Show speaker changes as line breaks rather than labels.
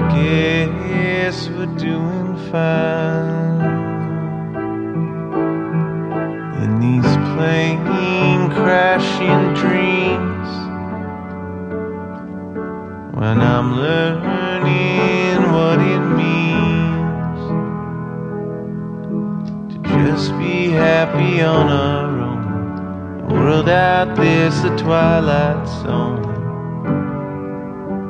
guess we're doing fine in these plane crashing dreams, when I'm learning what it means to just be happy on our own. The world out there's the twilight zone.